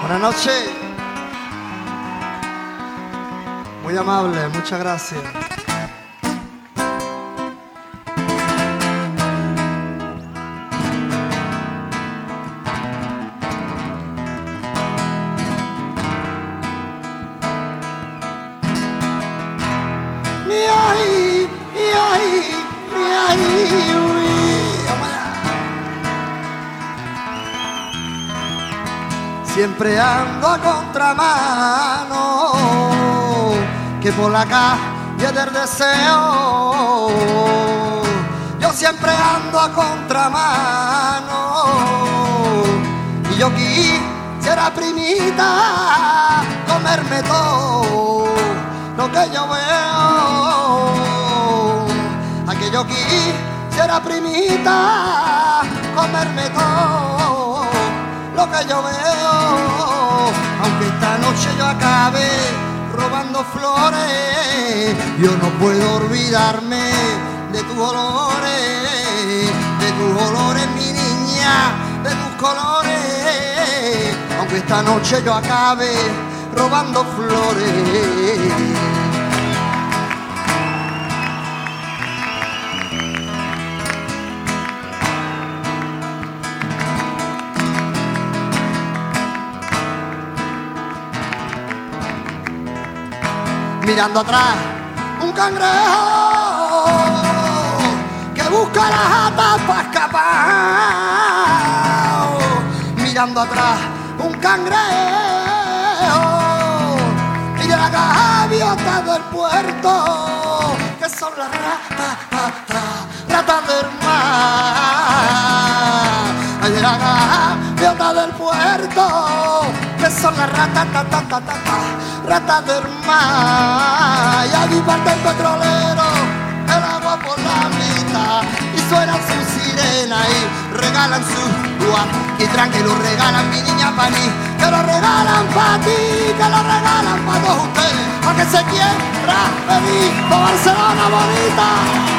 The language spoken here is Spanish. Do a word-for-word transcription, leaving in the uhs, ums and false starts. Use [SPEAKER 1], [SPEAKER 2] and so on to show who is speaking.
[SPEAKER 1] Buenas noches. Muy amable, muchas gracias. Mi ay, mi ay, mi ay, uy. Siempre ando a contramano, que por la calle del deseo. Yo siempre ando a contramano, y yo quisiera, primita, comerme todo lo que yo veo. A que yo quisiera, primita, comerme todo lo que yo veo. Aunque esta noche yo acabe robando flores, yo no puedo olvidarme de tus olores, de tus olores, mi niña, de tus colores. Aunque esta noche yo acabe robando flores. Mirando atrás, un cangrejo que busca las jatas para escapar. Mirando atrás, un cangrejo y de la gaviota del puerto, que son las ratas, ratas, ratas del mar. Ay, de la gaviota del puerto, que son las ratas, ta, ta, ta, ta, ta, ratas del mar. Y allí parte el petrolero, el agua por la mitad, y suenan sus sirenas y regalan sus guas, y tranquilo regalan mi niña pa' mí, que lo regalan pa' ti, que lo regalan pa' todos ustedes, pa' que se quiera venir por Barcelona bonita.